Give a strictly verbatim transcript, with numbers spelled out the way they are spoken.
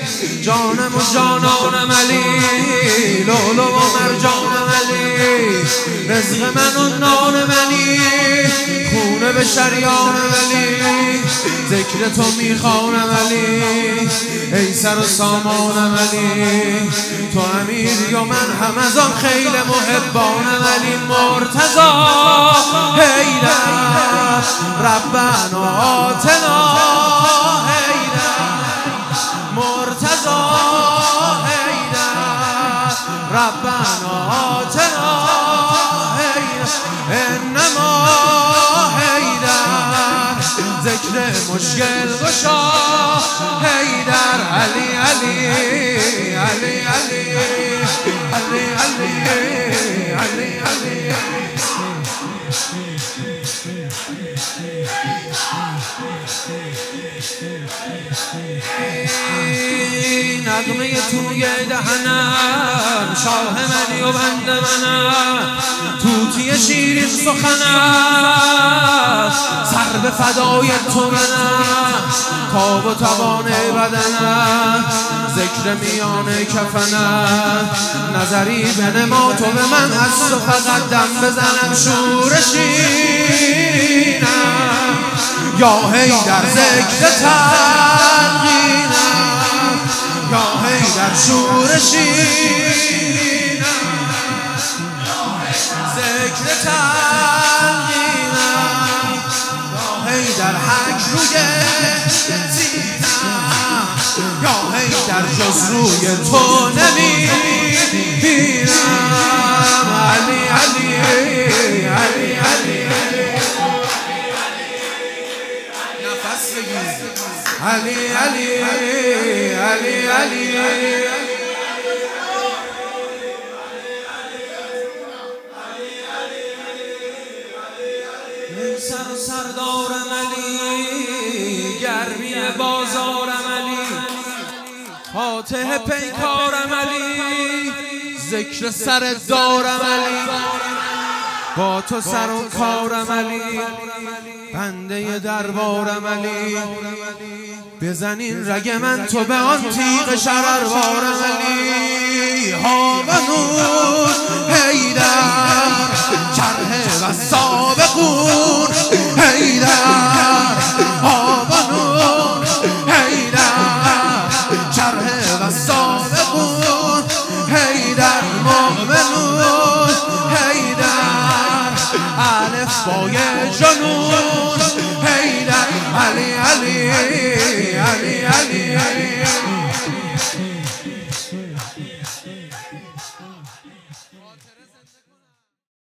جانم و جانانم علی، لولو و مرجانم علی، رزق من و نان منی، خونه به شریانم علی، ذکر تو میخوانم علی، ای سر و سامانم علی، تو امیری و من هم از آن خیل محبانم علی. مرتضی حیدر ربنا آتنا حیدر، مرتضی حیدر ربنا آتنا حیدر، انما حیدر ذکر مشکل گشا حیدر، علی علی علی علی علی علی علی علی نغمه توی دهنم شاه منی و بنده منم، توتی شیرین سخنم سر به فدای تو منم، تاب و توان بدنم ذکر میان کفنم، نظری بنما تو به من از تو فقط دم بزنم، شورشینم یا حیدر ذکر تلقینم، یا حیدر شورشینم، ذکر تلقینم، یا حیدر حک روی زینم، یا حیدر جز روی تو نمیبینم، علی علی علی علی نفس بگیر، علی علی علی علی سر و سردارم علی، گرمی بازارم علی، فاتح پیکارم علی، ذکر سر دارم علی، با تو سر و کارم علی، بنده دربارم علی، بزنین رگ من تو به آن تیغ شرروارم علی، هاونون حیدر چرح و سابقون حیدر، هاونون حیدر چرح و سابقون حیدر، مؤمنون حیدر الف بای جنون حیدر، علی علی علی علی علی